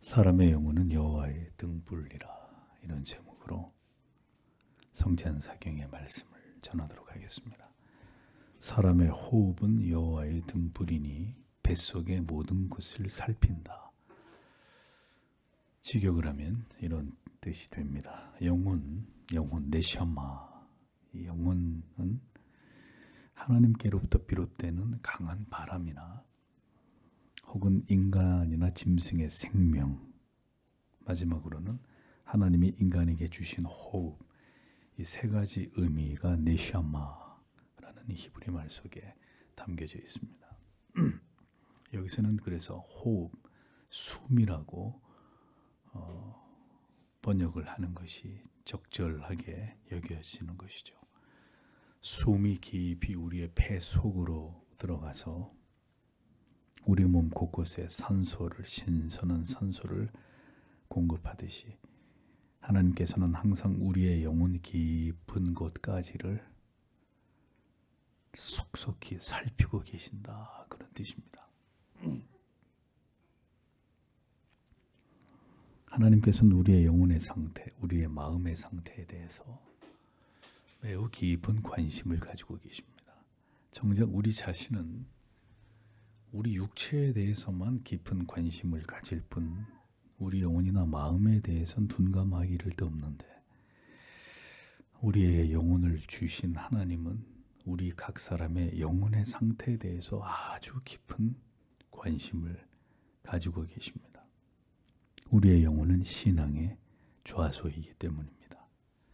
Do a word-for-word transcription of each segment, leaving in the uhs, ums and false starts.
사람의 영혼은 여호와의 등불이라, 이런 제목으로 성찬사경의 말씀을 전하도록 하겠습니다. 사람의 호흡은 여호와의 등불이니 뱃속의 모든 것을 살핀다. 직역을 하면 이런 뜻이 됩니다. 영혼, 영혼, 네샤마. 이 영혼은 하나님께로부터 비롯되는 강한 바람이나 혹은 인간이나 짐승의 생명, 마지막으로는 하나님이 인간에게 주신 호흡, 이 세 가지 의미가 네샤마라는 히브리 말 속에 담겨져 있습니다. 여기서는 그래서 호흡, 숨이라고 어, 번역을 하는 것이 적절하게 여겨지는 것이죠. 숨이 깊이 우리의 폐 속으로 들어가서 우리 몸 곳곳에 산소를, 신선한 산소를 공급하듯이 하나님께서는 항상 우리의 영혼 깊은 곳까지를 속속히 살피고 계신다, 그런 뜻입니다. 하나님께서는 우리의 영혼의 상태, 우리의 마음의 상태에 대해서 매우 깊은 관심을 가지고 계십니다. 정작 우리 자신은 우리 육체에 대해서만 깊은 관심을 가질 뿐 우리 영혼이나 마음에 대해서는 둔감하기를 데 없는데, 우리의 영혼을 주신 하나님은 우리 각 사람의 영혼의 상태에 대해서 아주 깊은 관심을 가지고 계십니다. 우리의 영혼은 신앙의 좌소이기 때문입니다.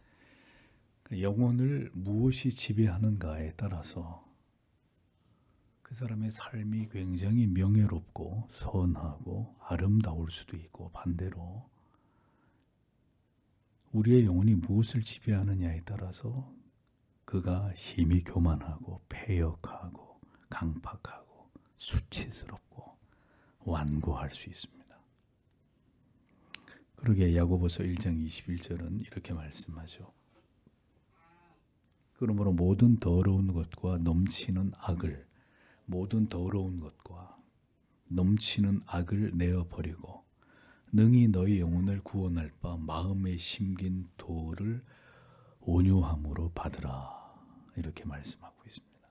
영혼을 무엇이 지배하는가에 따라서 그 사람의 삶이 굉장히 명예롭고 선하고 아름다울 수도 있고, 반대로 우리의 영혼이 무엇을 지배하느냐에 따라서 그가 심히 교만하고 패역하고 강팍하고 수치스럽고 완고할 수 있습니다. 그러기에 야고보서 일 장 이십일 절은 이렇게 말씀하죠. 그러므로 모든 더러운 것과 넘치는 악을 모든 더러운 것과 넘치는 악을 내어버리고 능히 너희 영혼을 구원할 바 마음에 심긴 도를 온유함으로 받으라, 이렇게 말씀하고 있습니다.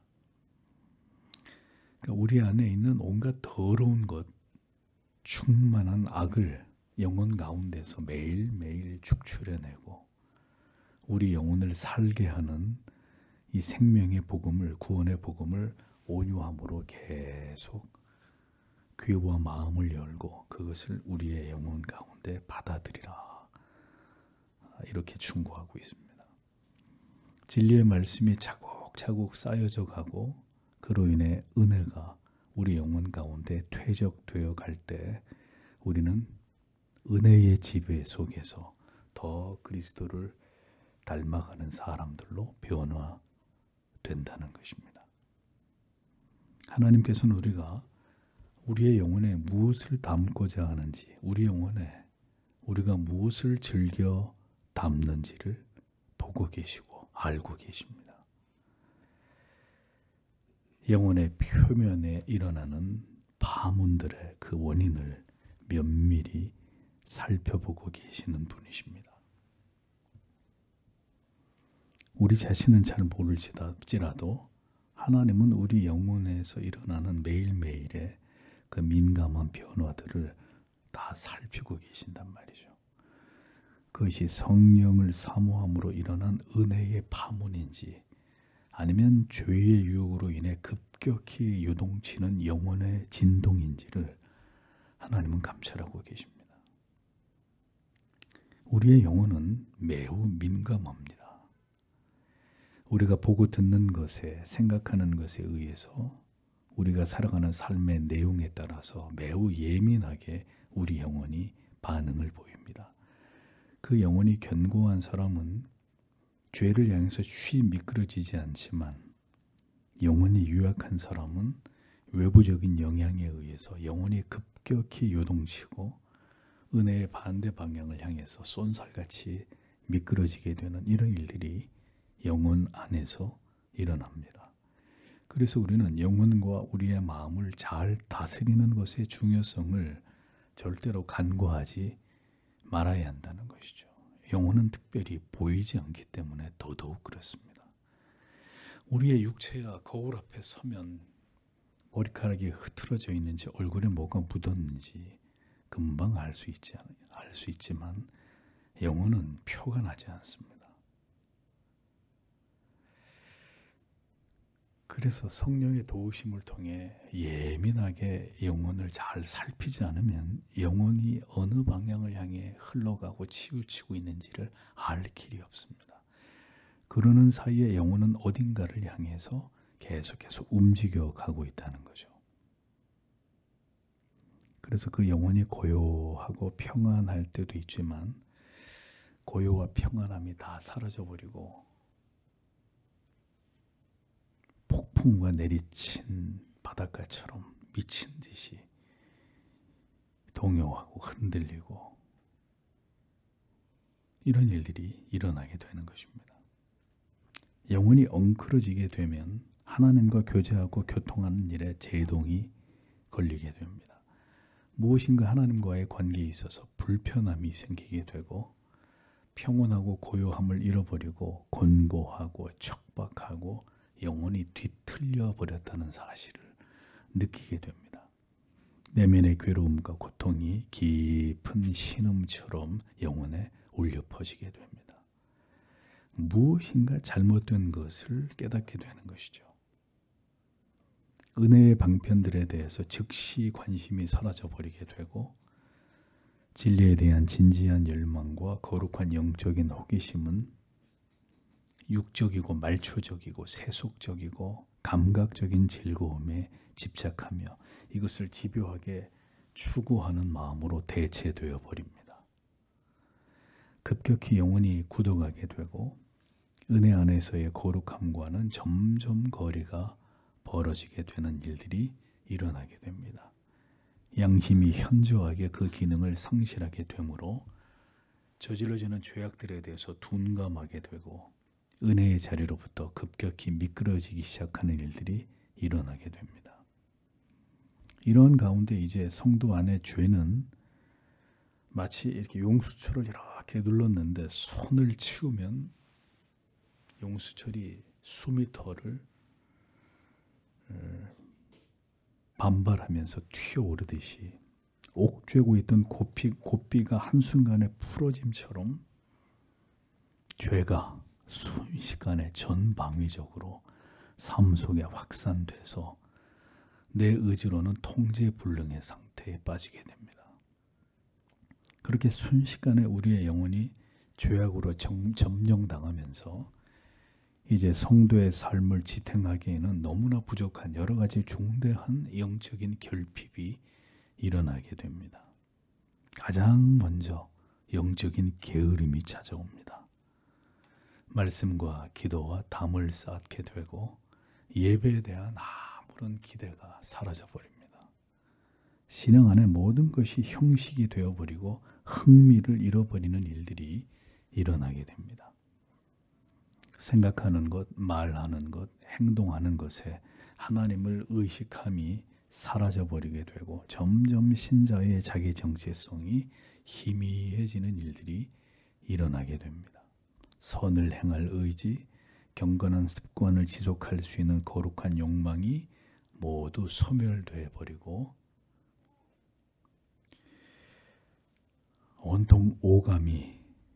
그러니까 우리 안에 있는 온갖 더러운 것, 충만한 악을 영혼 가운데서 매일매일 축출해내고 우리 영혼을 살게 하는 이 생명의 복음을, 구원의 복음을 온유함으로 계속 귀와 마음을 열고 그것을 우리의 영혼 가운데 받아들이라, 이렇게 충고하고 있습니다. 진리의 말씀이 차곡차곡 쌓여져 가고 그로 인해 은혜가 우리 영혼 가운데 퇴적되어 갈 때 우리는 은혜의 지배 속에서 더 그리스도를 닮아가는 사람들로 변화된다는 것입니다. 하나님께서는 우리가 우리의 영혼에 무엇을 담고자 하는지, 우리 영혼에 우리가 무엇을 즐겨 담는지를 보고 계시고 알고 계십니다. 영혼의 표면에 일어나는 파문들의 그 원인을 면밀히 살펴보고 계시는 분이십니다. 우리 자신은 잘 모를지라도 하나님은 우리 영혼에서 일어나는 매일매일의 그 민감한 변화들을 다 살피고 계신단 말이죠. 그것이 성령을 사모함으로 일어난 은혜의 파문인지 아니면 죄의 유혹으로 인해 급격히 요동치는 영혼의 진동인지를 하나님은 감찰하고 계십니다. 우리의 영혼은 매우 민감합니다. 우리가 보고 듣는 것에, 생각하는 것에 의해서 우리가 살아가는 삶의 내용에 따라서 매우 예민하게 우리 영혼이 반응을 보입니다. 그 영혼이 견고한 사람은 죄를 향해서 쉬 미끄러지지 않지만, 영혼이 유약한 사람은 외부적인 영향에 의해서 영혼이 급격히 요동치고 은혜의 반대 방향을 향해서 쏜살같이 미끄러지게 되는 이런 일들이 영혼 안에서 일어납니다. 그래서 우리는 영혼과 우리의 마음을 잘 다스리는 것의 중요성을 절대로 간과하지 말아야 한다는 것이죠. 영혼은 특별히 보이지 않기 때문에 더더욱 그렇습니다. 우리의 육체가 거울 앞에 서면 머리카락이 흐트러져 있는지 얼굴에 뭐가 묻었는지 금방 알 수 있지 알 수 있지만 영혼은 표가 나지 않습니다. 그래서 성령의 도우심을 통해 예민하게 영혼을 잘 살피지 않으면 영혼이 어느 방향을 향해 흘러가고 치우치고 있는지를 알 길이 없습니다. 그러는 사이에 영혼은 어딘가를 향해서 계속해서 움직여 가고 있다는 거죠. 그래서 그 영혼이 고요하고 평안할 때도 있지만 고요와 평안함이 다 사라져버리고 폭풍과 내리친 바닷가처럼 미친 듯이 동요하고 흔들리고 이런 일들이 일어나게 되는 것입니다. 영혼이 엉클어지게 되면 하나님과 교제하고 교통하는 일에 제동이 걸리게 됩니다. 무엇인가 하나님과의 관계에 있어서 불편함이 생기게 되고 평온하고 고요함을 잃어버리고 곤고하고 척박하고 영혼이 뒤틀려 버렸다는 사실을 느끼게 됩니다. 내면의 괴로움과 고통이 깊은 신음처럼 영혼에 울려 퍼지게 됩니다. 무엇인가 잘못된 것을 깨닫게 되는 것이죠. 은혜의 방편들에 대해서 즉시 관심이 사라져 버리게 되고 진리에 대한 진지한 열망과 거룩한 영적인 호기심은 육적이고 말초적이고 세속적이고 감각적인 즐거움에 집착하며 이것을 집요하게 추구하는 마음으로 대체되어 버립니다. 급격히 영혼이 굳어가게 되고 은혜 안에서의 거룩함과는 점점 거리가 벌어지게 되는 일들이 일어나게 됩니다. 양심이 현저하게 그 기능을 상실하게 되므로 저질러지는 죄악들에 대해서 둔감하게 되고 은혜의 자리로부터 급격히 미끄러지기 시작하는 일들이 일어나게 됩니다. 이런 가운데 이제 성도 안의 죄는 마치 이렇게 용수철을 이렇게 눌렀는데 손을 치우면 용수철이 수미터를 반발하면서 튀어오르듯이 옥죄고 있던 고삐, 고삐가 한순간에 풀어짐처럼 죄가 순식간에 전방위적으로 삶 속에 확산돼서 내 의지로는 통제불능의 상태에 빠지게 됩니다. 그렇게 순식간에 우리의 영혼이 죄악으로 정, 점령당하면서 이제 성도의 삶을 지탱하기에는 너무나 부족한 여러 가지 중대한 영적인 결핍이 일어나게 됩니다. 가장 먼저 영적인 게으름이 찾아옵니다. 말씀과 기도와 담을 쌓게 되고 예배에 대한 아무런 기대가 사라져버립니다. 신앙 안에 모든 것이 형식이 되어버리고 흥미를 잃어버리는 일들이 일어나게 됩니다. 생각하는 것, 말하는 것, 행동하는 것에 하나님을 의식함이 사라져버리게 되고 점점 신자의 자기 정체성이 희미해지는 일들이 일어나게 됩니다. 선을 행할 의지, 경건한 습관을 지속할 수 있는 거룩한 욕망이 모두 소멸되어 버리고 온통 오감이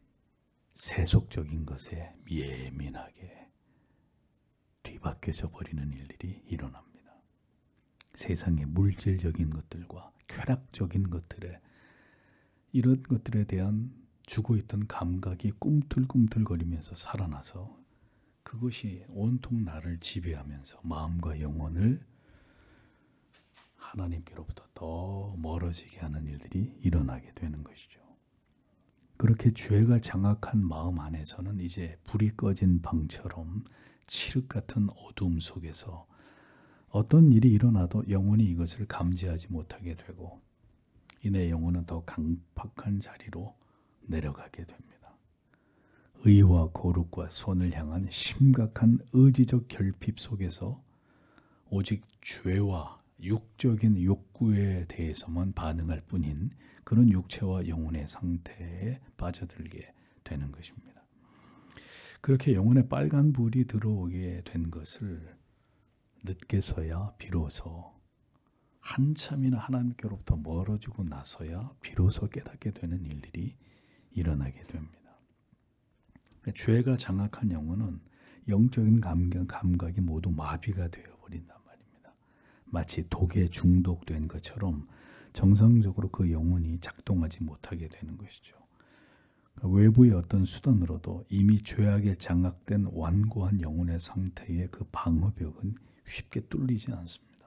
세속적인 것에 예민하게 뒤바뀌어져 버리는 일들이 일어납니다. 세상의 물질적인 것들과 쾌락적인 것들에 이런 것들에 대한 주고 있던 감각이 꿈틀꿈틀거리면서 살아나서 그것이 온통 나를 지배하면서 마음과 영혼을 하나님께로부터 더 멀어지게 하는 일들이 일어나게 되는 것이죠. 그렇게 죄가 장악한 마음 안에서는 이제 불이 꺼진 방처럼 칠흑 같은 어두움 속에서 어떤 일이 일어나도 영혼이 이것을 감지하지 못하게 되고 이내 영혼은 더 강팍한 자리로 내려가게 됩니다. 의와 거룩과 선을 향한 심각한 의지적 결핍 속에서 오직 죄와 육적인 욕구에 대해서만 반응할 뿐인 그런 육체와 영혼의 상태에 빠져들게 되는 것입니다. 그렇게 영혼에 빨간불이 들어오게 된 것을 늦게서야 비로소 한참이나 하나님께로부터 멀어지고 나서야 비로소 깨닫게 되는 일들이 일어나게 됩니다. 죄가 장악한 영혼은 영적인 감각, 감각이 모두 마비가 되어버린단 말입니다. 마치 독에 중독된 것처럼 정상적으로 그 영혼이 작동하지 못하게 되는 것이죠. 외부의 어떤 수단으로도 이미 죄악에 장악된 완고한 영혼의 상태의 그 방어벽은 쉽게 뚫리지 않습니다.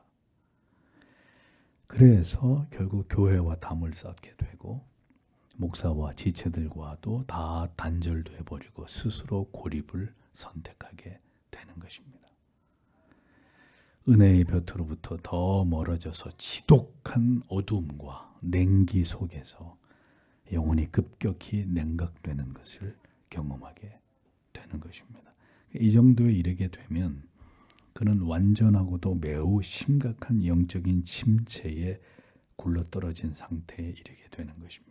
그래서 결국 교회와 담을 쌓게 되고 목사와 지체들과도 다 단절돼 버리고 스스로 고립을 선택하게 되는 것입니다. 은혜의 볕으로부터 더 멀어져서 지독한 어둠과 냉기 속에서 영혼이 급격히 냉각되는 것을 경험하게 되는 것입니다. 이 정도에 이르게 되면 그는 완전하고도 매우 심각한 영적인 침체에 굴러떨어진 상태에 이르게 되는 것입니다.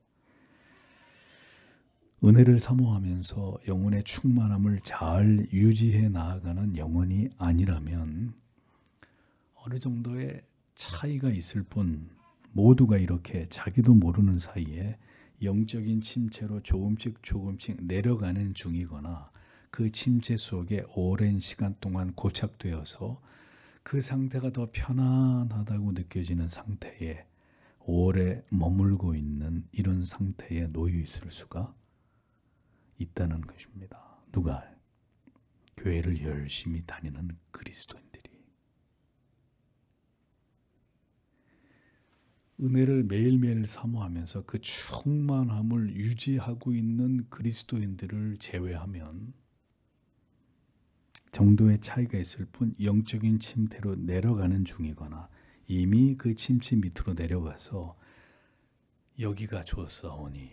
은혜를 사모하면서 영혼의 충만함을 잘 유지해 나아가는 영혼이 아니라면 어느 정도의 차이가 있을 뿐 모두가 이렇게 자기도 모르는 사이에 영적인 침체로 조금씩 조금씩 내려가는 중이거나 그 침체 속에 오랜 시간 동안 고착되어서 그 상태가 더 편안하다고 느껴지는 상태에 오래 머물고 있는 이런 상태에 놓여 있을 수가 있다는 것입니다. 누가? 교회를 열심히 다니는 그리스도인들이. 은혜를 매일매일 사모하면서 그 충만함을 유지하고 있는 그리스도인들을 제외하면 정도의 차이가 있을 뿐 영적인 침체로 내려가는 중이거나 이미 그 침체 밑으로 내려가서 여기가 좋사오니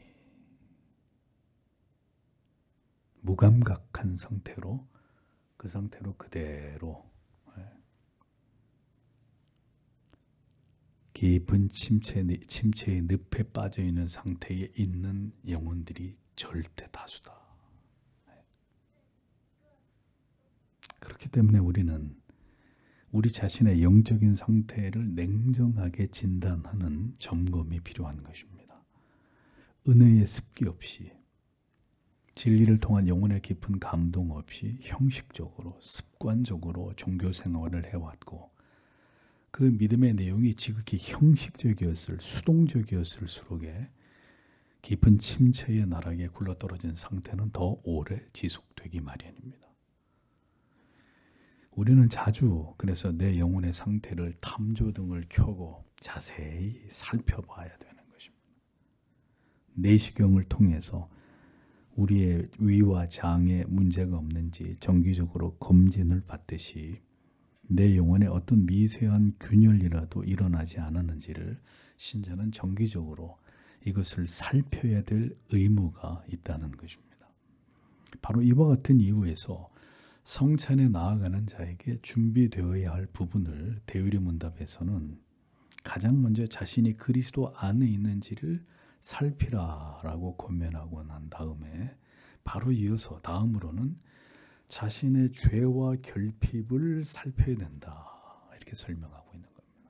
무감각한 상태로 그 상태로 그대로 깊은 침체, 침체의 늪에 빠져있는 상태에 있는 영혼들이 절대 다수다. 그렇기 때문에 우리는 우리 자신의 영적인 상태를 냉정하게 진단하는 점검이 필요한 것입니다. 은혜의 습기 없이 진리를 통한 영혼의 깊은 감동 없이 형식적으로 습관적으로 종교 생활을 해왔고 그 믿음의 내용이 지극히 형식적이었을 수동적이었을수록에 깊은 침체의 나락에 굴러떨어진 상태는 더 오래 지속되기 마련입니다. 우리는 자주 그래서 내 영혼의 상태를 탐조등을 켜고 자세히 살펴봐야 되는 것입니다. 내시경을 통해서 우리의 위와 장에 문제가 없는지 정기적으로 검진을 받듯이 내 영혼에 어떤 미세한 균열이라도 일어나지 않았는지를 신자는 정기적으로 이것을 살펴야 될 의무가 있다는 것입니다. 바로 이와 같은 이유에서 성찬에 나아가는 자에게 준비되어야 할 부분을 대의리 문답에서는 가장 먼저 자신이 그리스도 안에 있는지를 살피라라고 권면하고 난 다음에 바로 이어서 다음으로는 자신의 죄와 결핍을 살펴야 된다 이렇게 설명하고 있는 겁니다.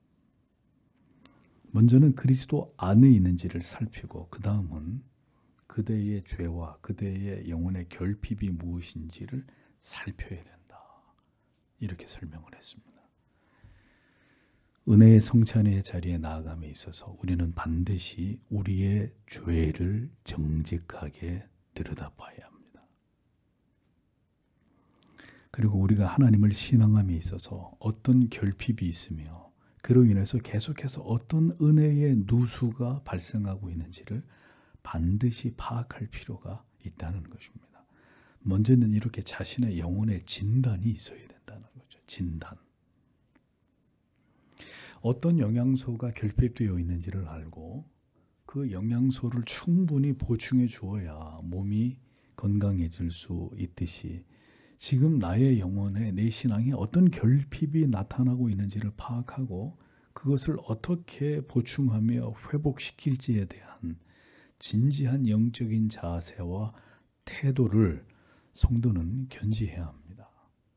먼저는 그리스도 안에 있는지를 살피고 그 다음은 그대의 죄와 그대의 영혼의 결핍이 무엇인지를 살펴야 된다 이렇게 설명을 했습니다. 은혜의 성찬의 자리에 나아감에 있어서 우리는 반드시 우리의 죄를 정직하게 들여다봐야 합니다. 그리고 우리가 하나님을 신앙함에 있어서 어떤 결핍이 있으며 그로 인해서 계속해서 어떤 은혜의 누수가 발생하고 있는지를 반드시 파악할 필요가 있다는 것입니다. 먼저는 이렇게 자신의 영혼의 진단이 있어야 된다는 거죠. 진단. 어떤 영양소가 결핍되어 있는지를 알고 그 영양소를 충분히 보충해 주어야 몸이 건강해질 수 있듯이 지금 나의 영혼에 내 신앙에 어떤 결핍이 나타나고 있는지를 파악하고 그것을 어떻게 보충하며 회복시킬지에 대한 진지한 영적인 자세와 태도를 성도는 견지해야 합니다.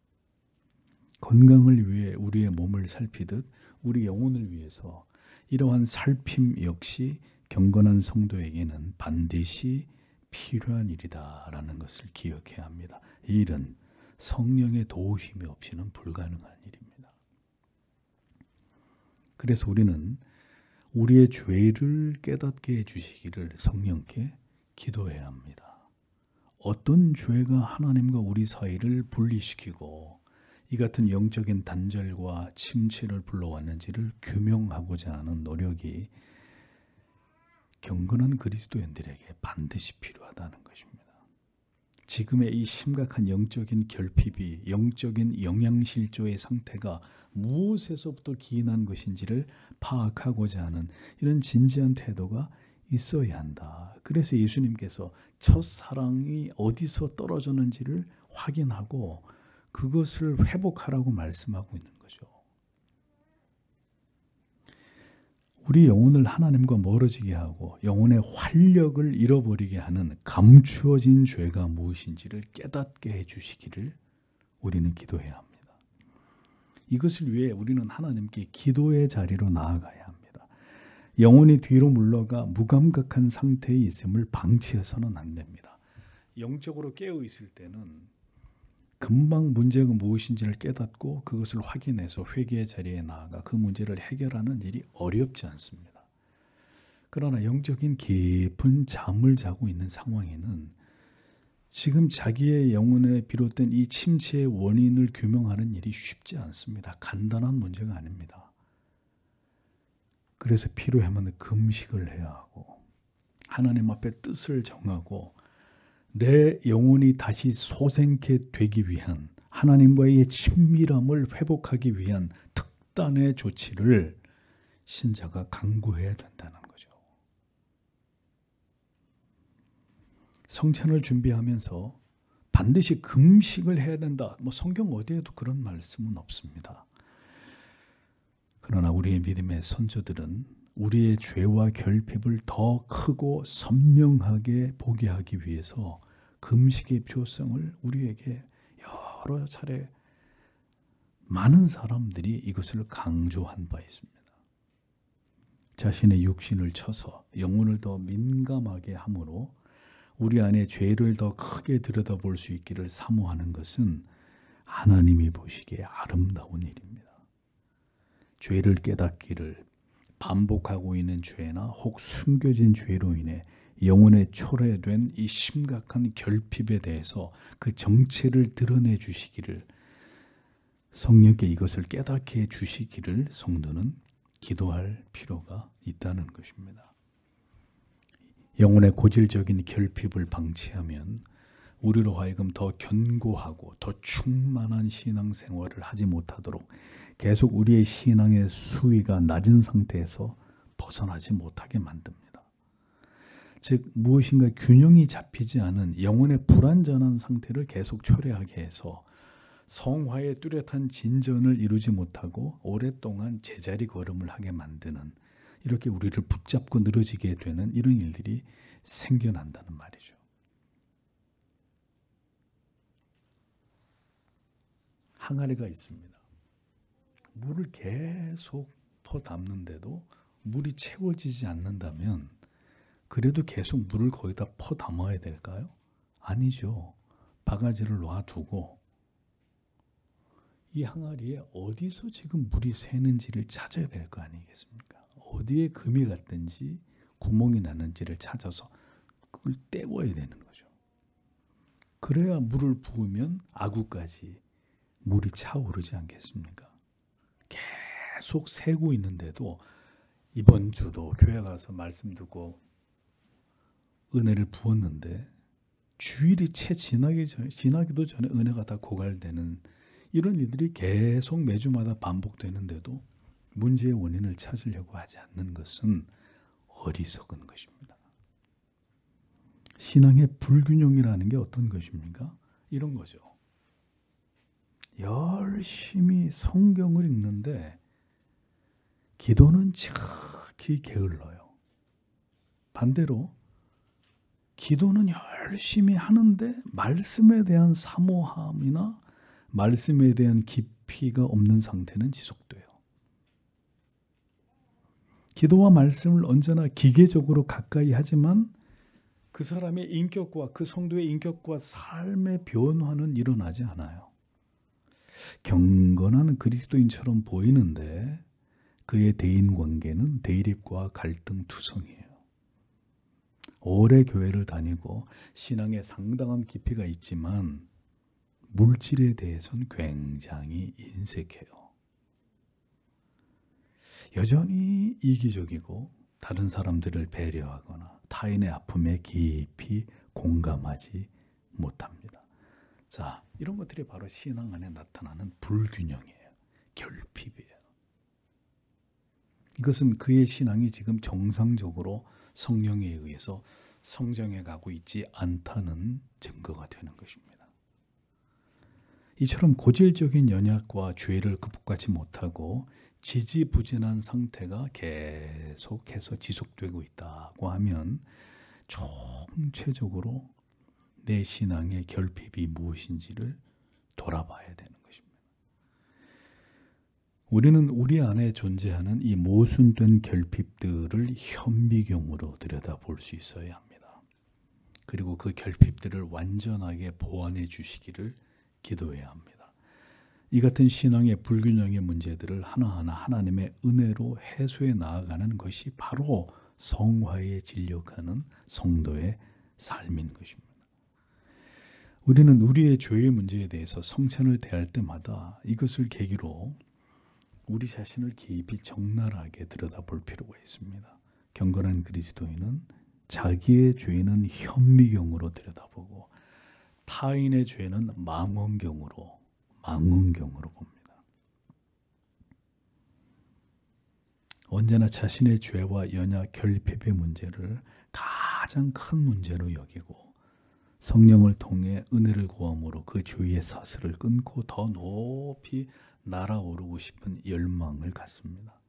건강을 위해 우리의 몸을 살피듯 우리 영혼을 위해서 이러한 살핌 역시 경건한 성도에게는 반드시 필요한 일이다라는 것을 기억해야 합니다. 이 일은 성령의 도우심이 없이는 불가능한 일입니다. 그래서 우리는 우리의 죄를 깨닫게 해주시기를 성령께 기도해야 합니다. 어떤 죄가 하나님과 우리 사이를 분리시키고 이 같은 영적인 단절과 침체를 불러왔는지를 규명하고자 하는 노력이 경건한 그리스도인들에게 반드시 필요하다는 것입니다. 지금의 이 심각한 영적인 결핍이 영적인 영양실조의 상태가 무엇에서부터 기인한 것인지를 파악하고자 하는 이런 진지한 태도가 있어야 한다. 그래서 예수님께서 첫사랑이 어디서 떨어졌는지를 확인하고 그것을 회복하라고 말씀하고 있는 거죠. 우리 영혼을 하나님과 멀어지게 하고 영혼의 활력을 잃어버리게 하는 감추어진 죄가 무엇인지를 깨닫게 해주시기를 우리는 기도해야 합니다. 이것을 위해 우리는 하나님께 기도의 자리로 나아가야 합니다. 영혼이 뒤로 물러가 무감각한 상태에 있음을 방치해서는 안 됩니다. 영적으로 깨어 있을 때는 금방 문제가 무엇인지를 깨닫고 그것을 확인해서 회개의 자리에 나아가 그 문제를 해결하는 일이 어렵지 않습니다. 그러나 영적인 깊은 잠을 자고 있는 상황에는 지금 자기의 영혼에 비롯된 이 침체의 원인을 규명하는 일이 쉽지 않습니다. 간단한 문제가 아닙니다. 그래서 필요하면 금식을 해야 하고 하나님 앞에 뜻을 정하고 내 영혼이 다시 소생케 되기 위한 하나님과의 친밀함을 회복하기 위한 특단의 조치를 신자가 강구해야 된다는 거죠. 성찬을 준비하면서 반드시 금식을 해야 된다. 뭐 성경 어디에도 그런 말씀은 없습니다. 그러나 우리의 믿음의 선조들은 우리의 죄와 결핍을 더 크고 선명하게 보게 하기 위해서 금식의 필요성을 우리에게 여러 차례 많은 사람들이 이것을 강조한 바 있습니다. 자신의 육신을 쳐서 영혼을 더 민감하게 함으로 우리 안에 죄를 더 크게 들여다볼 수 있기를 사모하는 것은 하나님이 보시기에 아름다운 일입니다. 죄를 깨닫기를 반복하고 있는 죄나 혹 숨겨진 죄로 인해 영혼에 초래된 이 심각한 결핍에 대해서 그 정체를 드러내 주시기를 성령께 이것을 깨닫게 해 주시기를 성도는 기도할 필요가 있다는 것입니다. 영혼의 고질적인 결핍을 방치하면 우리로 하여금 더 견고하고 더 충만한 신앙생활을 하지 못하도록 계속 우리의 신앙의 수위가 낮은 상태에서 벗어나지 못하게 만듭니다. 즉 무엇인가 균형이 잡히지 않은 영혼의 불완전한 상태를 계속 초래하게 해서 성화의 뚜렷한 진전을 이루지 못하고 오랫동안 제자리 걸음을 하게 만드는 이렇게 우리를 붙잡고 늘어지게 되는 이런 일들이 생겨난다는 말이죠. 항아리가 있습니다. 물을 계속 퍼 담는데도 물이 채워지지 않는다면 그래도 계속 물을 거기다 퍼 담아야 될까요? 아니죠. 바가지를 놔두고 이 항아리에 어디서 지금 물이 새는지를 찾아야 될 거 아니겠습니까? 어디에 금이 갔든지 구멍이 나는지를 찾아서 그걸 떼워야 되는 거죠. 그래야 물을 부으면 아구까지 물이 차오르지 않겠습니까? 계속 새고 있는데도 이번 주도 교회 가서 말씀 듣고 은혜를 부었는데 주일이 채 지나기 전, 지나기도 전에 은혜가 다 고갈되는 이런 일들이 계속 매주마다 반복되는데도 문제의 원인을 찾으려고 하지 않는 것은 어리석은 것입니다. 신앙의 불균형이라는 게 어떤 것입니까? 이런 거죠. 열심히 성경을 읽는데 기도는 지극히 게을러요. 반대로 기도는 열심히 하는데 말씀에 대한 사모함이나 말씀에 대한 깊이가 없는 상태는 지속돼요. 기도와 말씀을 언제나 기계적으로 가까이 하지만 그 사람의 인격과 그 성도의 인격과 삶의 변화는 일어나지 않아요. 경건한 그리스도인처럼 보이는데 그의 대인관계는 대립과 갈등투성이에요. 오래 교회를 다니고 신앙에 상당한 깊이가 있지만 물질에 대해서는 굉장히 인색해요. 여전히 이기적이고 다른 사람들을 배려하거나 타인의 아픔에 깊이 공감하지 못합니다. 자, 이런 것들이 바로 신앙 안에 나타나는 불균형이에요. 결핍이에요. 이것은 그의 신앙이 지금 정상적으로 성령에 의해서 성장해 가고 있지 않다는 증거가 되는 것입니다. 이처럼 고질적인 연약과 죄를 극복하지 못하고 지지부진한 상태가 계속해서 지속되고 있다고 하면 총체적으로 내 신앙의 결핍이 무엇인지를 돌아봐야 되는 것입니다. 우리는 우리 안에 존재하는 이 모순된 결핍들을 현미경으로 들여다볼 수 있어야 합니다. 그리고 그 결핍들을 완전하게 보완해 주시기를 기도해야 합니다. 이 같은 신앙의 불균형의 문제들을 하나하나 하나님의 은혜로 해소해 나아가는 것이 바로 성화에 진력하는 성도의 삶인 것입니다. 우리는 우리의 죄의 문제에 대해서 성찬을 대할 때마다 이것을 계기로 우리 자신을 깊이 적나라하게 들여다볼 필요가 있습니다. 경건한 그리스도인은 자기의 죄는 현미경으로 들여다보고 타인의 죄는 망원경으로 망원경으로 봅니다. 언제나 자신의 죄와 연약, 결핍의 문제를 가장 큰 문제로 여기고 성령을 통해 은혜를 구함으로 그 죄의 사슬을 끊고 더 높이 날아오르고 싶은 열망을 갖습니다.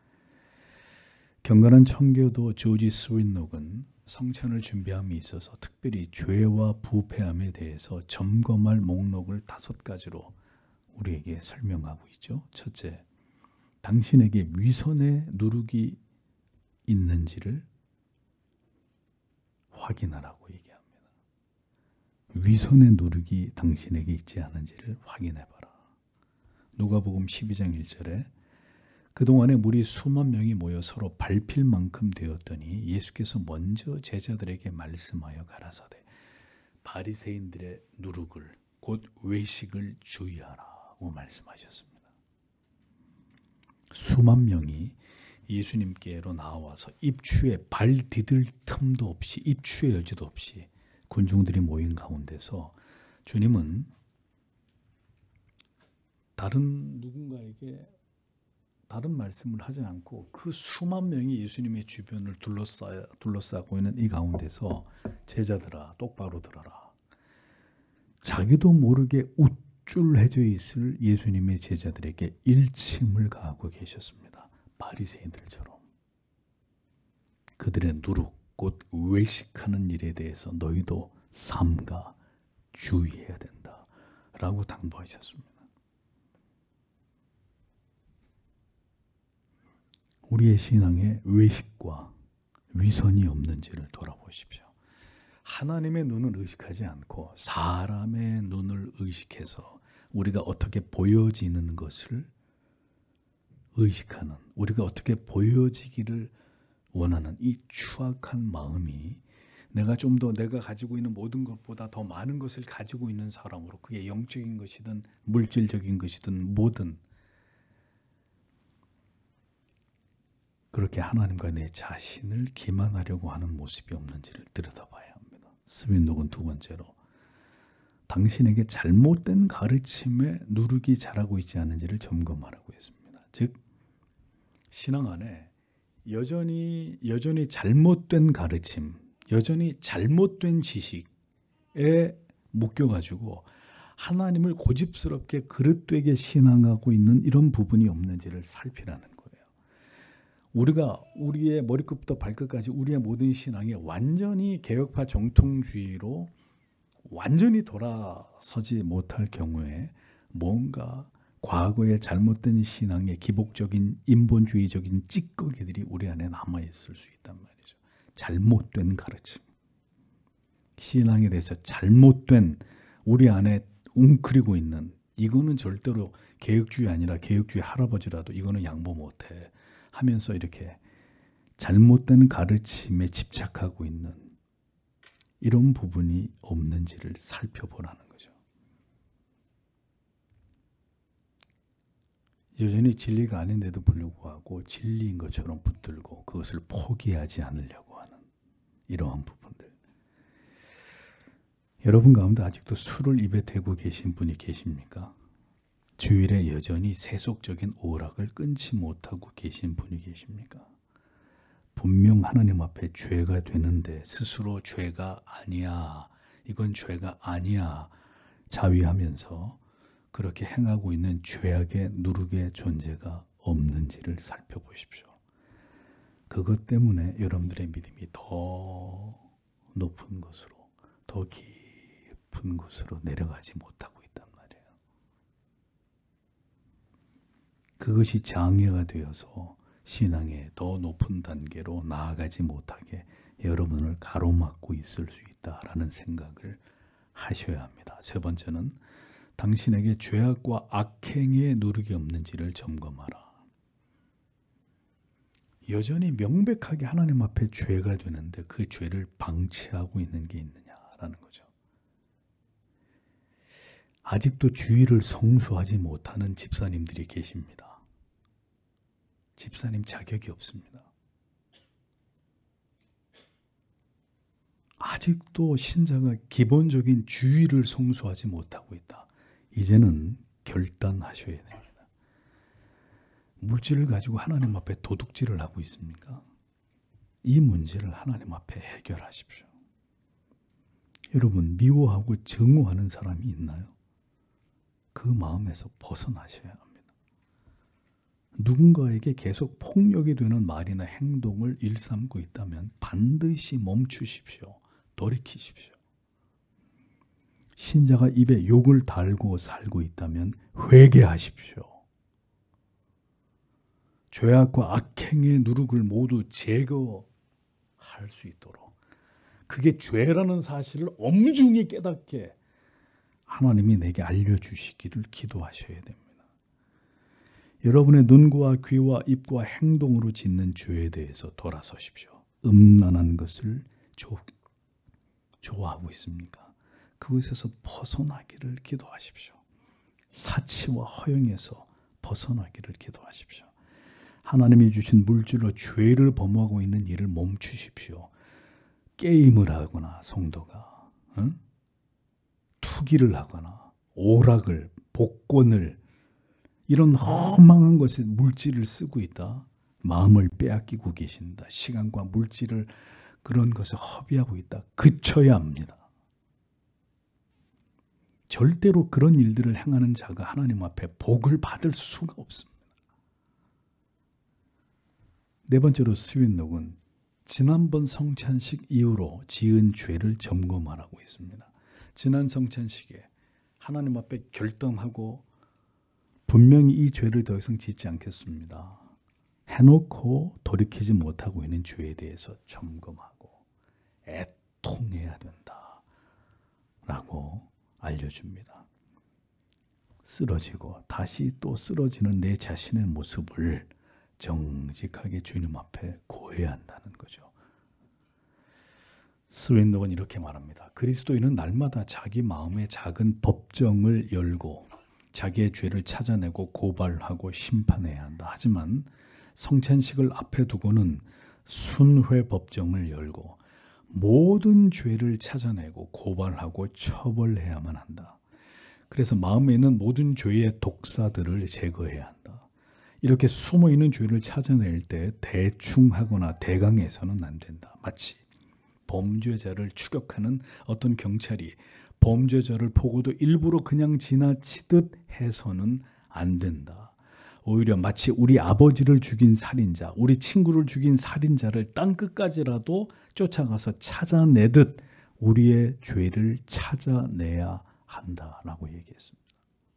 경건한 청교도 조지 스윈녹은 성찬을 준비함에 있어서 특별히 죄와 부패함에 대해서 점검할 목록을 다섯 가지로 우리에게 설명하고 있죠. 첫째, 당신에게 위선의 누룩이 있는지를 확인하라고 얘기합니다. 위선의 누룩이 당신에게 있지 않은지를 확인해봐라. 누가복음 십이 장 일 절에 그동안에 무리 수만 명이 모여 서로 밟힐 만큼 되었더니 예수께서 먼저 제자들에게 말씀하여 가라사대 바리새인들의 누룩을 곧 외식을 주의하라고 말씀하셨습니다. 수만 명이 예수님께로 나와서 입추에 발 디딜 틈도 없이 입추의 여지도 없이 군중들이 모인 가운데서 주님은 다른 누군가에게 다른 말씀을 하지 않고 그 수만 명이 예수님의 주변을 둘러싸, 둘러싸고 있는 이 가운데서 제자들아 똑바로 들어라. 자기도 모르게 우쭐해져 있을 예수님의 제자들에게 일침을 가하고 계셨습니다. 바리새인들처럼. 그들의 누룩, 곧 외식하는 일에 대해서 너희도 삼가 주의해야 된다 라고 당부하셨습니다. 우리의 신앙에 외식과 위선이 없는지를 돌아보십시오. 하나님의 눈을 의식하지 않고 사람의 눈을 의식해서 우리가 어떻게 보여지는 것을 의식하는, 우리가 어떻게 보여지기를 원하는 이 추악한 마음이 내가 좀 더 내가 가지고 있는 모든 것보다 더 많은 것을 가지고 있는 사람으로, 그게 영적인 것이든 물질적인 것이든 뭐든 그렇게 하나님과 내 자신을 기만하려고 하는 모습이 없는지를 들여다봐야 합니다. 스윈녹은 두 번째로 당신에게 잘못된 가르침에 누룩이 자라고 있지 않은지를 점검하라고 했습니다. 즉 신앙 안에 여전히 여전히 잘못된 가르침, 여전히 잘못된 지식에 묶여가지고 하나님을 고집스럽게 그릇되게 신앙하고 있는 이런 부분이 없는지를 살피라는 거예요. 우리가 우리의 머리끝부터 발끝까지 우리의 모든 신앙이 완전히 개혁파 정통주의로 완전히 돌아서지 못할 경우에 뭔가 과거의 잘못된 신앙의 기복적인 인본주의적인 찌꺼기들이 우리 안에 남아있을 수 있단 말이죠. 잘못된 가르침. 신앙에 대해서 잘못된 우리 안에 웅크리고 있는, 이거는 절대로 개혁주의 아니라 개혁주의 할아버지라도 이거는 양보 못해 하면서 이렇게 잘못된 가르침에 집착하고 있는 이런 부분이 없는지를 살펴보라는 거죠. 여전히 진리가 아닌데도 불구하고 진리인 것처럼 붙들고 그것을 포기하지 않으려고 하는 이러한 부분들. 여러분 가운데 아직도 술을 입에 대고 계신 분이 계십니까? 주일에 여전히 세속적인 오락을 끊지 못하고 계신 분이 계십니까? 분명 하나님 앞에 죄가 되는데 스스로 죄가 아니야, 이건 죄가 아니야 자위하면서 그렇게 행하고 있는 죄악의 누룩의 존재가 없는지를 살펴보십시오. 그것 때문에 여러분들의 믿음이 더 높은 곳으로, 더 깊은 곳으로 내려가지 못하고 있단 말이에요. 그것이 장애가 되어서 신앙의 더 높은 단계로 나아가지 못하게 여러분을 가로막고 있을 수 있다라는 생각을 하셔야 합니다. 세 번째는 당신에게 죄악과 악행의 누룩이 없는지를 점검하라. 여전히 명백하게 하나님 앞에 죄가 되는데 그 죄를 방치하고 있는 게 있느냐라는 거죠. 아직도 주의를 성수하지 못하는 집사님들이 계십니다. 집사님 자격이 없습니다. 아직도 신자가 기본적인 주의를 성수하지 못하고 있다. 이제는 결단하셔야 됩니다. 물질을 가지고 하나님 앞에 도둑질을 하고 있습니까? 이 문제를 하나님 앞에 해결하십시오. 여러분, 미워하고 증오하는 사람이 있나요? 그 마음에서 벗어나셔야 합니다. 누군가에게 계속 폭력이 되는 말이나 행동을 일삼고 있다면 반드시 멈추십시오. 돌이키십시오. 신자가 입에 욕을 달고 살고 있다면 회개하십시오. 죄악과 악행의 누룩을 모두 제거할 수 있도록, 그게 죄라는 사실을 엄중히 깨닫게 하나님이 내게 알려주시기를 기도하셔야 됩니다. 여러분의 눈과 귀와 입과 행동으로 짓는 죄에 대해서 돌아서십시오. 음란한 것을 조, 좋아하고 있습니까? 그것에서 벗어나기를 기도하십시오. 사치와 허영에서 벗어나기를 기도하십시오. 하나님이 주신 물질로 죄를 범하고 있는 일을 멈추십시오. 게임을 하거나 성도가 응? 투기를 하거나 오락을, 복권을, 이런 허망한 것에 물질을 쓰고 있다. 마음을 빼앗기고 계신다. 시간과 물질을 그런 것에 허비하고 있다. 그쳐야 합니다. 절대로 그런 일들을 행하는 자가 하나님 앞에 복을 받을 수가 없습니다. 네 번째로 스윈녹은 지난번 성찬식 이후로 지은 죄를 점검하라고 있습니다. 지난 성찬식에 하나님 앞에 결단하고 분명히 이 죄를 더 이상 짓지 않겠습니다. 해놓고 돌이키지 못하고 있는 죄에 대해서 점검하고 애통해야 된다 라고 알려줍니다. 쓰러지고 다시 또 쓰러지는 내 자신의 모습을 정직하게 주님 앞에 고해야 한다는 거죠. 스윈녹은 이렇게 말합니다. 그리스도인은 날마다 자기 마음의 작은 법정을 열고 자기의 죄를 찾아내고 고발하고 심판해야 한다. 하지만 성찬식을 앞에 두고는 순회 법정을 열고 모든 죄를 찾아내고 고발하고 처벌해야만 한다. 그래서 마음에 있는 모든 죄의 독사들을 제거해야 한다. 이렇게 숨어있는 죄를 찾아낼 때 대충 하거나 대강해서는 안 된다. 마치 범죄자를 추격하는 어떤 경찰이 범죄자를 보고도 일부러 그냥 지나치듯 해서는 안 된다. 오히려 마치 우리 아버지를 죽인 살인자, 우리 친구를 죽인 살인자를 땅끝까지라도 쫓아가서 찾아내듯 우리의 죄를 찾아내야 한다라고 얘기했습니다.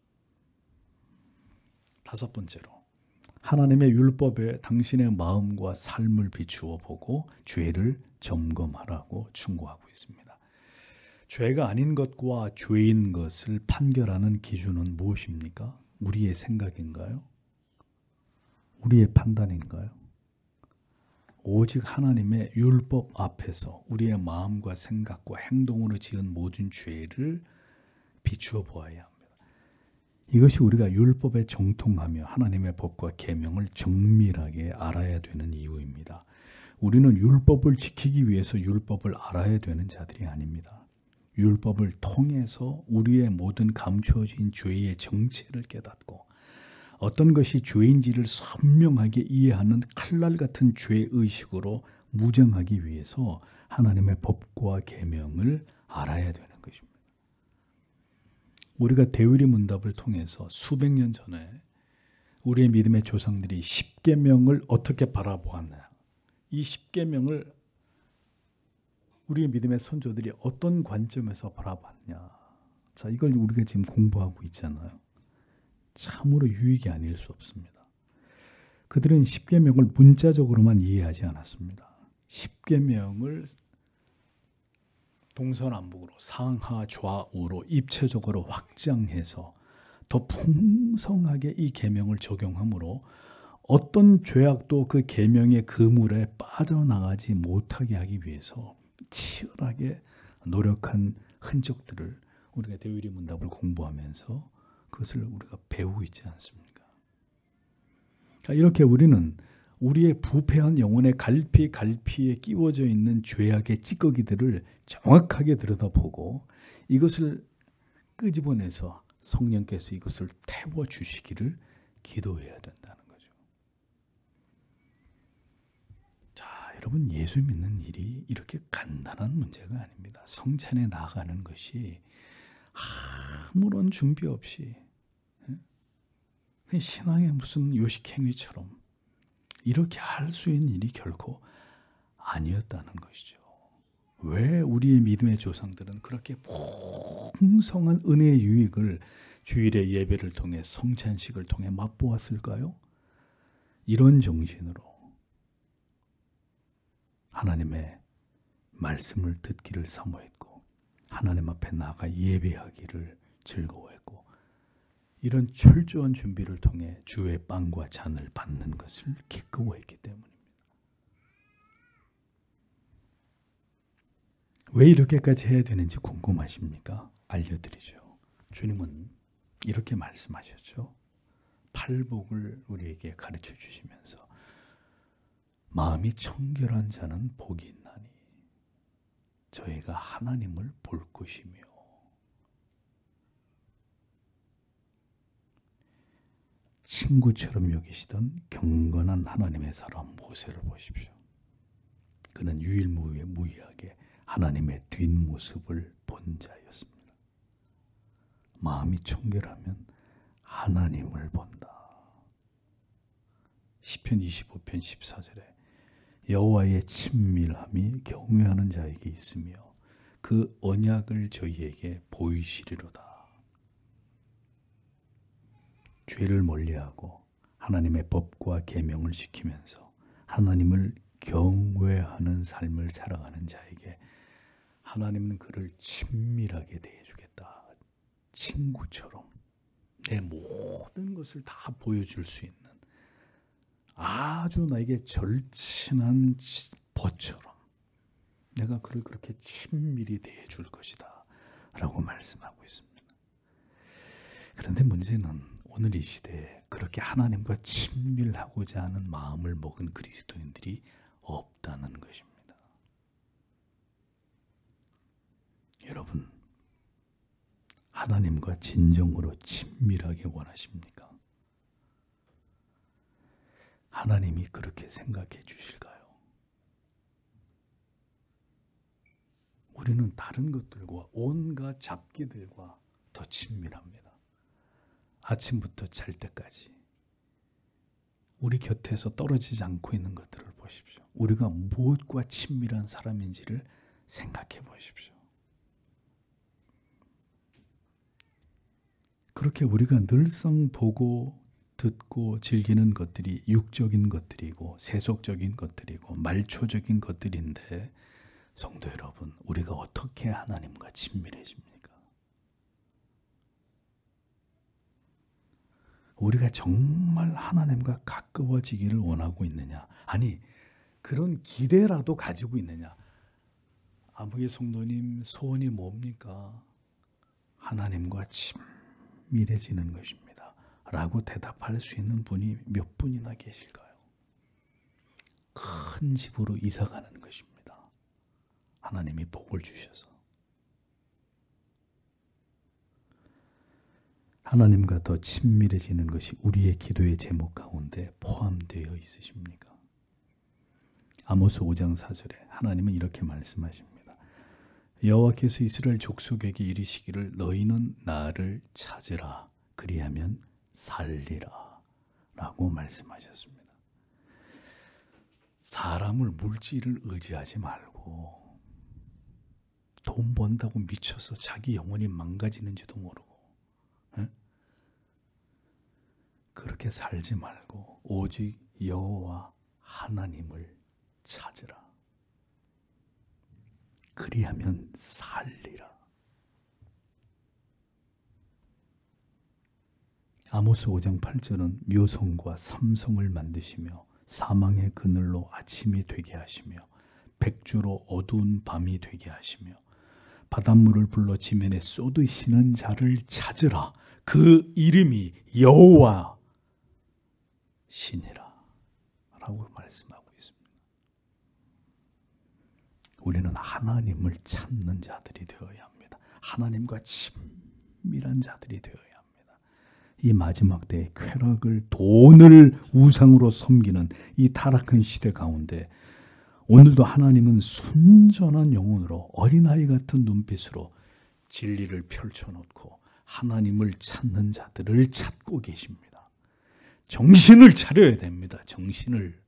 다섯 번째로, 하나님의 율법에 당신의 마음과 삶을 비추어 보고 죄를 점검하라고 충고하고 있습니다. 죄가 아닌 것과 죄인 것을 판결하는 기준은 무엇입니까? 우리의 생각인가요? 우리의 판단인가요? 오직 하나님의 율법 앞에서 우리의 마음과 생각과 행동으로 지은 모든 죄를 비추어 보아야 합니다. 이것이 우리가 율법에 정통하며 하나님의 법과 계명을 정밀하게 알아야 되는 이유입니다. 우리는 율법을 지키기 위해서 율법을 알아야 되는 자들이 아닙니다. 율법을 통해서 우리의 모든 감추어진 죄의 정체를 깨닫고 어떤 것이 죄인지를 선명하게 이해하는 칼날 같은 죄의식으로 무정하기 위해서 하나님의 법과 계명을 알아야 되는 것입니다. 우리가 대위리 문답을 통해서 수백 년 전에 우리의 믿음의 조상들이 십계명을 어떻게 바라보았나, 이 십계명을 우리의 믿음의 선조들이 어떤 관점에서 바라봤냐, 자, 이걸 우리가 지금 공부하고 있잖아요. 참으로 유익이 아닐 수 없습니다. 그들은 십계명을 문자적으로만 이해하지 않았습니다. 십계명을 동서남북으로 상하 좌우로 입체적으로 확장해서 더 풍성하게 이 계명을 적용함으로 어떤 죄악도 그 계명의 그물에 빠져나가지 못하게 하기 위해서 치열하게 노력한 흔적들을 우리가 대위리 문답을 공부하면서 그것을 우리가 배우고 있지 않습니까? 이렇게 우리는 우리의 부패한 영혼의 갈피 갈피에 끼워져 있는 죄악의 찌꺼기들을 정확하게 들여다보고 이것을 끄집어내서 성령께서 이것을 태워주시기를 기도해야 된다는 거죠. 자, 여러분, 예수 믿는 일이 이렇게 간단한 문제가 아닙니다. 성찬에 나가는 것이 아무런 준비 없이 신앙의 무슨 요식행위처럼 이렇게 할 수 있는 일이 결코 아니었다는 것이죠. 왜 우리의 믿음의 조상들은 그렇게 풍성한 은혜의 유익을 주일의 예배를 통해 성찬식을 통해 맛보았을까요? 이런 정신으로 하나님의 말씀을 듣기를 사모했고 하나님 앞에 나가 예배하기를 즐거워했고 이런 철저한 준비를 통해 주의 빵과 잔을 받는 것을 기꺼워했기 때문입니다. 왜 이렇게까지 해야 되는지 궁금하십니까? 알려드리죠. 주님은 이렇게 말씀하셨죠. 팔복을 우리에게 가르쳐 주시면서 마음이 청결한 자는 복이 있나니 저희가 하나님을 볼 것이며 친구처럼 여기시던 경건한 하나님의 사람 모세를 보십시오. 그는 유일무이하게 하나님의 뒷모습을 본 자였습니다. 마음이 청결하면 하나님을 본다. 시편 이십오 편 십사 절에 여호와의 친밀함이 경외하는 자에게 있으며 그 언약을 저희에게 보이시리로다. 죄를 멀리하고 하나님의 법과 계명을 지키면서 하나님을 경외하는 삶을 살아가는 자에게 하나님은 그를 친밀하게 대해주겠다. 친구처럼 내 모든 것을 다 보여줄 수 있는 아주 나에게 절친한 벗처럼 내가 그를 그렇게 친밀히 대해줄 것이다 라고 말씀하고 있습니다. 그런데 문제는 오늘 이 시대에 그렇게 하나님과 친밀하고자 하는 마음을 먹은 그리스도인들이 없다는 것입니다. 여러분, 하나님과 진정으로 친밀하게 원하십니까? 하나님이 그렇게 생각해 주실까요? 우리는 다른 것들과 온갖 잡기들과 더 친밀합니다. 아침부터 잘 때까지 우리 곁에서 떨어지지 않고 있는 것들을 보십시오. 우리가 무엇과 친밀한 사람인지를 생각해 보십시오. 그렇게 우리가 늘상 보고 듣고 즐기는 것들이 육적인 것들이고 세속적인 것들이고 말초적인 것들인데, 성도 여러분, 우리가 어떻게 하나님과 친밀해집니까? 우리가 정말 하나님과 가까워지기를 원하고 있느냐? 아니, 그런 기대라도 가지고 있느냐? 아무개 성도님, 소원이 뭡니까? 하나님과 친밀해지는 것입니다 라고 대답할 수 있는 분이 몇 분이나 계실까요? 큰 집으로 이사가는 것입니다. 하나님이 복을 주셔서 하나님과 더 친밀해지는 것이 우리의 기도의 제목 가운데 포함되어 있으십니까? 아모스 오 장 사 절에 하나님은 이렇게 말씀하십니다. 여호와께서 이스라엘 족속에게 이르시기를 너희는 나를 찾으라 그리하면 살리라 라고 말씀하셨습니다. 사람을, 물질을 의지하지 말고 돈 번다고 미쳐서 자기 영혼이 망가지는지도 모르고 에? 그렇게 살지 말고 오직 여호와 하나님을 찾으라. 그리하면 살리라. 아모스 오 장 팔 절은 묘성과 삼성을 만드시며 사망의 그늘로 아침이 되게 하시며 백주로 어두운 밤이 되게 하시며 바닷물을 불러 지면에 쏟으시는 자를 찾으라. 그 이름이 여호와 신이라 라고 말씀하고 있습니다. 우리는 하나님을 찾는 자들이 되어야 합니다. 하나님과 친밀한 자들이 되어야 합니다. 이 마지막 때의 쾌락을, 돈을 우상으로 섬기는 이 타락한 시대 가운데 오늘도 하나님은 순전한 영혼으로 어린아이 같은 눈빛으로 진리를 펼쳐놓고 하나님을 찾는 자들을 찾고 계십니다. 정신을 차려야 됩니다. 정신을.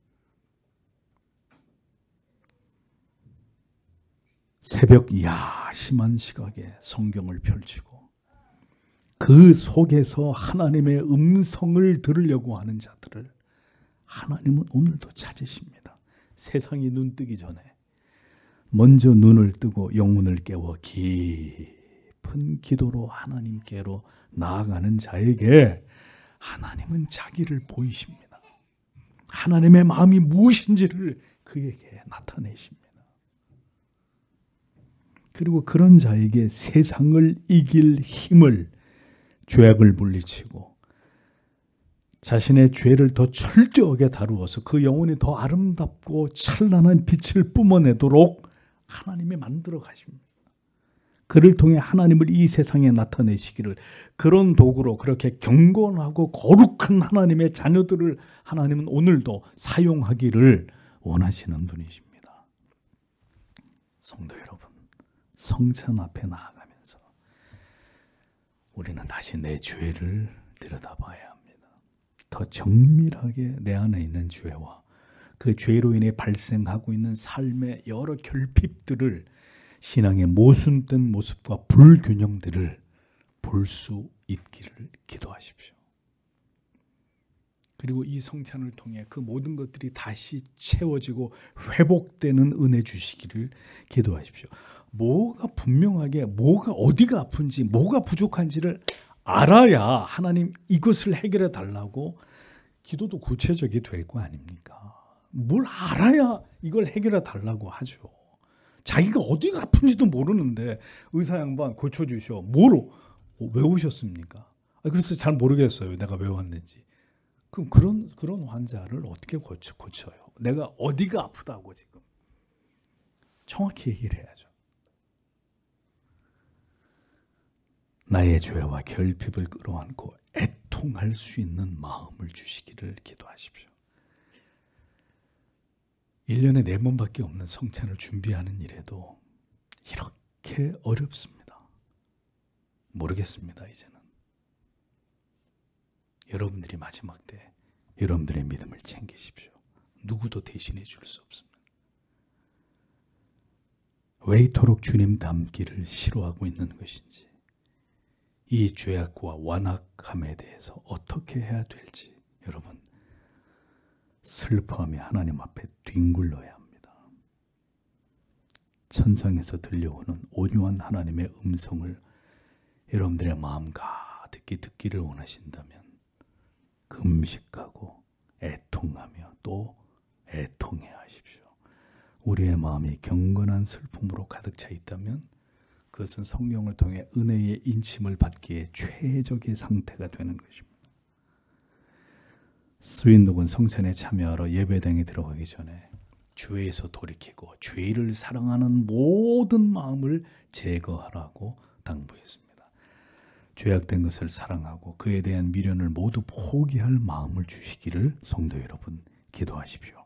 새벽 야심한 시각에 성경을 펼치고 그 속에서 하나님의 음성을 들으려고 하는 자들을 하나님은 오늘도 찾으십니다. 세상이 눈 뜨기 전에 먼저 눈을 뜨고 영혼을 깨워 깊은 기도로 하나님께로 나아가는 자에게 하나님은 자기를 보이십니다. 하나님의 마음이 무엇인지를 그에게 나타내십니다. 그리고 그런 자에게 세상을 이길 힘을, 죄악을 물리치고 자신의 죄를 더 철저하게 다루어서 그 영혼이 더 아름답고 찬란한 빛을 뿜어내도록 하나님이 만들어 가십니다. 그를 통해 하나님을 이 세상에 나타내시기를, 그런 도구로 그렇게 경건하고 거룩한 하나님의 자녀들을 하나님은 오늘도 사용하기를 원하시는 분이십니다. 성도 여러분, 성찬 앞에 나아가면서 우리는 다시 내 죄를 들여다봐야 합니다. 더 정밀하게 내 안에 있는 죄와 그 죄로 인해 발생하고 있는 삶의 여러 결핍들을, 신앙의 모순된 모습과 불균형들을 볼 수 있기를 기도하십시오. 그리고 이 성찬을 통해 그 모든 것들이 다시 채워지고 회복되는 은혜 주시기를 기도하십시오. 뭐가 분명하게, 뭐가 어디가 아픈지, 뭐가 부족한지를 알아야 하나님 이것을 해결해 달라고 기도도 구체적이 될 거 아닙니까? 뭘 알아야 이걸 해결해 달라고 하죠. 자기가 어디가 아픈지도 모르는데 의사 양반 고쳐주셔. 뭐로? 왜 오셨습니까? 그래서 잘 모르겠어요. 내가 왜 왔는지. 그럼 그런, 그런 환자를 어떻게 고쳐, 고쳐요? 내가 어디가 아프다고 지금. 정확히 얘기를 해야죠. 나의 죄와 결핍을 끌어안고 애통할 수 있는 마음을 주시기를 기도하십시오. 일 년에 네 번밖에 없는 성찬을 준비하는 일에도 그렇게 어렵습니다. 모르겠습니다. 이제는 여러분들이 마지막 때 여러분들의 믿음을 챙기십시오. 누구도 대신해 줄 수 없습니다. 왜 이토록 주님 닮기를 싫어하고 있는 것인지, 이 죄악과 완악함에 대해서 어떻게 해야 될지 여러분 슬퍼하며 하나님 앞에 뒹굴러야 합니다. 천상에서 들려오는 온유한 하나님의 음성을 여러분들의 마음 가득히 듣기를 원하신다면 금식하고 애통하며 또 애통해야 하십시오. 우리의 마음이 경건한 슬픔으로 가득 차 있다면 그것은 성령을 통해 은혜의 인침을 받기에 최적의 상태가 되는 것입니다. 스윈독은 성찬에 참여하러 예배당에 들어가기 전에 죄에서 돌이키고 죄를 사랑하는 모든 마음을 제거하라고 당부했습니다. 죄악된 것을 사랑하고 그에 대한 미련을 모두 포기할 마음을 주시기를 성도 여러분 기도하십시오.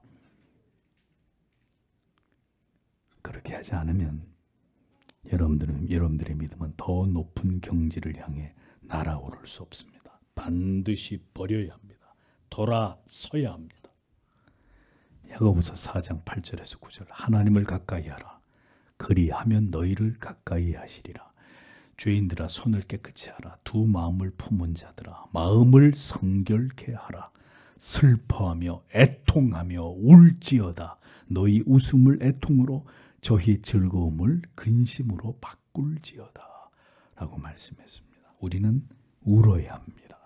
그렇게 하지 않으면 여러분들은 여러분들의 믿음은 더 높은 경지를 향해 날아오를 수 없습니다. 반드시 버려야 합니다. 돌아서야 합니다. 야고보서 사 장 팔 절에서 구 절 하나님을 가까이 하라. 그리하면 너희를 가까이 하시리라. 죄인들아 손을 깨끗이 하라. 두 마음을 품은 자들아 마음을 성결케 하라. 슬퍼하며 애통하며 울지어다. 너희 웃음을 애통으로 저희 즐거움을 근심으로 바꿀지어다 라고 말씀했습니다. 우리는 울어야 합니다.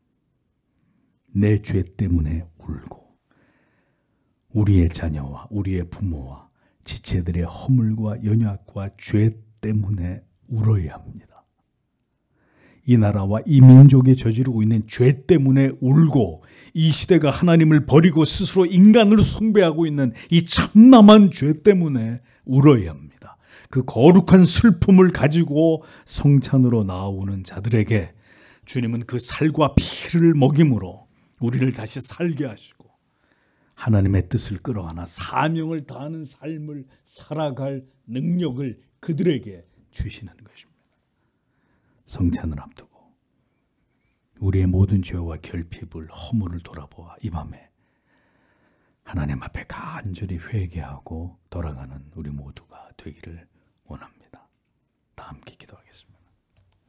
내 죄 때문에 울고 우리의 자녀와 우리의 부모와 지체들의 허물과 연약과 죄 때문에 울어야 합니다. 이 나라와 이 민족이 저지르고 있는 죄 때문에 울고 이 시대가 하나님을 버리고 스스로 인간을 숭배하고 있는 이 참남한 죄 때문에 울어야 합니다. 그 거룩한 슬픔을 가지고 성찬으로 나오는 자들에게 주님은 그 살과 피를 먹임으로 우리를 다시 살게 하시고 하나님의 뜻을 끌어안아 사명을 다하는 삶을 살아갈 능력을 그들에게 주시는 것입니다. 성찬을 앞두고 우리의 모든 죄와 결핍을 허물을 돌아보아 이 밤에 하나님 앞에 간절히 회개하고 돌아가는 우리 모두가 되기를 원합니다. 다 함께 기도하겠습니다.